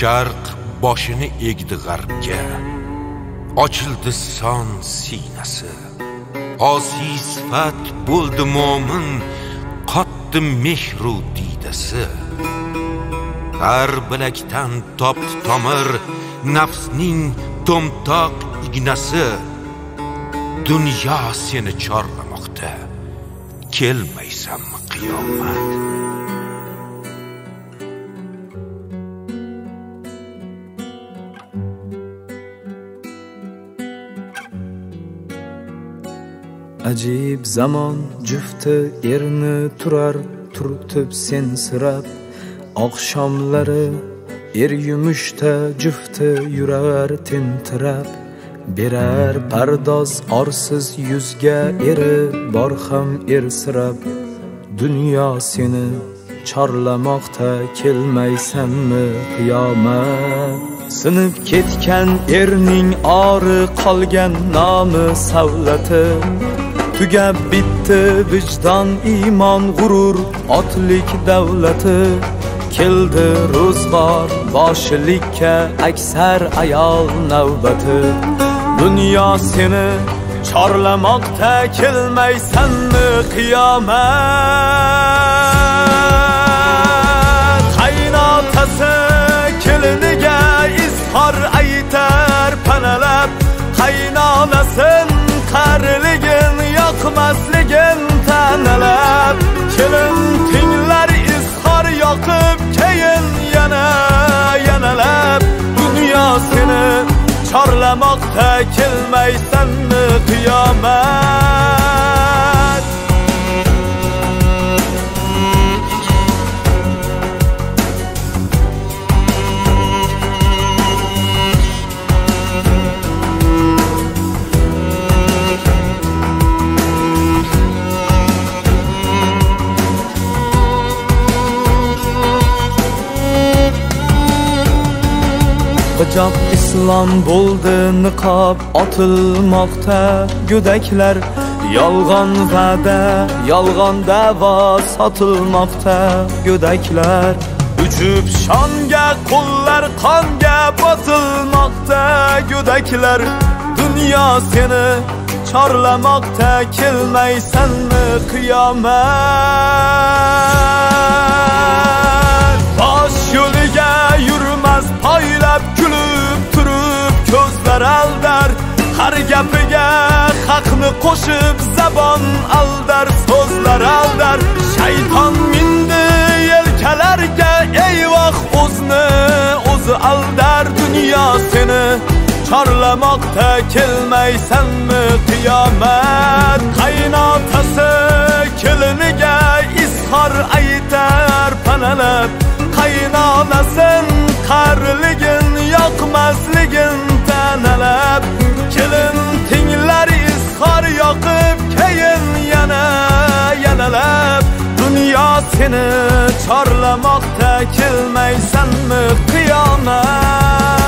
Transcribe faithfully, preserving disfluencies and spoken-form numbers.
Sharq boshini egdi g'arbga, ochildi son sinasi. Osiy sifat bo'ldi mo'min, qotdi mehru diydasi. Har bilakdan topdi tomir, nafsning to'mtoq ignasi. Dunyo seni chorlamoqda, kelmaysanmi qiyomat? Ajib zamon jufti erni turar, turtib sensirab. Oqshomlari er yumushda jufti yurar tentirab. Berar pardoz orsiz yuzga eri bor ham ersirab. Dunyo seni chorlamoqda, kelmaysanmi qiyomat? Sinib ketgan erning ori qolgan nomi savlati. Tugab bitti vijdon, iymon, g'urur, otlik davlati. Keldi ro'zg'or boshlikka aksar ayol navbati. Dunyo seni chorlamoqda, kelmaysanmi qiyomat? Qaynotasi keliniga izhor aytar panalab. Qaynonasin qariligin yoqmasligin tanalab. Kelin tinglar izhor yoqib, keyin yana yanalab. Dunyo seni chorlamoqda, kelmaysanmi qiyomat? Hijob islom bo'ldi, niqob otilmoqda. Go'daklar yolg'on va'da, yolg'on da'vo sotilmoqda. Go'daklar uchib shonga, qo'llar qonga bosilmoqda. Go'daklar dunyo seni chorlamoqda, kelmaysanmi qiyomat? Bosh yo'liga yurmas poylab, kulib turib ko'zlar aldar. Har gapiga haqni qo'shib zabon aldar, so'zlar aldar. Shayton mindi yelkalarga, eyvoh o'zni o'zi aldar. Dunyo seni chorlamoqda, kelmaysanmi qiyomat? Qaynotasi keliniga izhor aytar panalab. Qaynonasin qariligin yoqmasligin tanalab. Kelin tinglar izhor yoqib, keyin yana yanalab. Dunyo seni chorlamoqda, kelmaysanmi qiyomat?